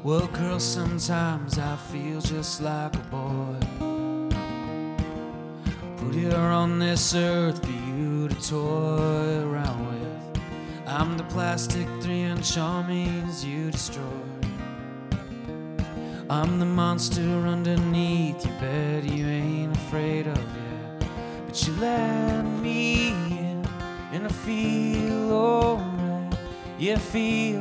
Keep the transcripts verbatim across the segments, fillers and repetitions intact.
Well, girl, sometimes I feel just like a boy, put here on this earth for you to toy around with. I'm the plastic three-inch armies you destroyed. I'm the monster underneath, you bet you ain't afraid of, yeah. But you let me in, and I feel alright, yeah, feel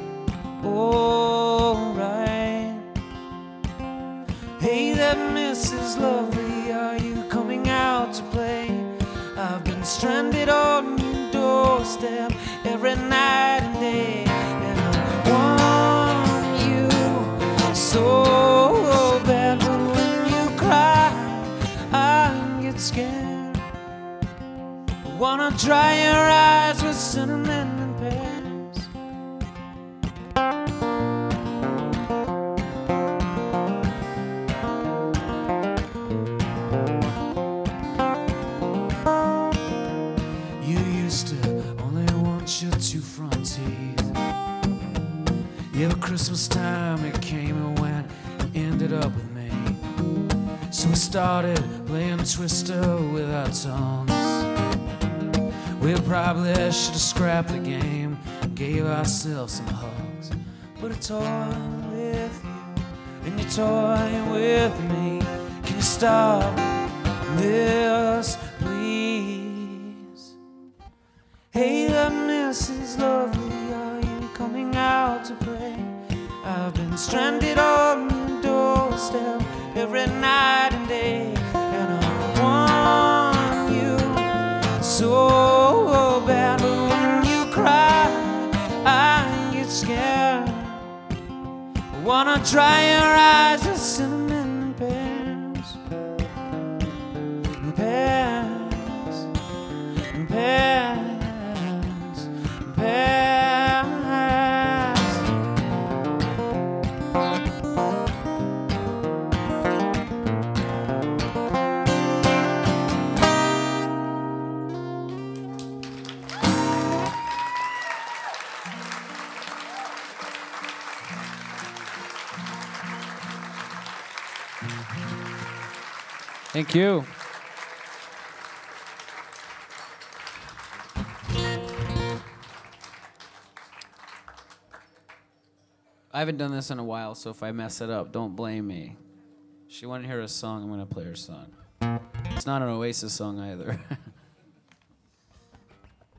alright. Hey, that Missus Lovely, are you coming out to play? I've been stranded on your doorstep every night and day, and I want you so bad, but when you cry, I get scared. I wanna dry your eyes with cinnamon and pears. Your two front teeth. Yeah, but Christmas time it came and went, you ended up with me. So we started playing Twister with our tongues. We probably should have scrapped the game, gave ourselves some hugs. But a toy with you and you toy with me. Can you stop this, please? Hey, that Missus Lovely, are you coming out to play? I've been stranded on your doorstep every night and day, and I want you so bad, but when you cry, I get scared. I wanna dry your eyes with cinnamon and pears, and pears, and pears. Thank you. I haven't done this in a while, so if I mess it up, don't blame me. She wanted to hear a song, I'm going to play her song. It's not an Oasis song either.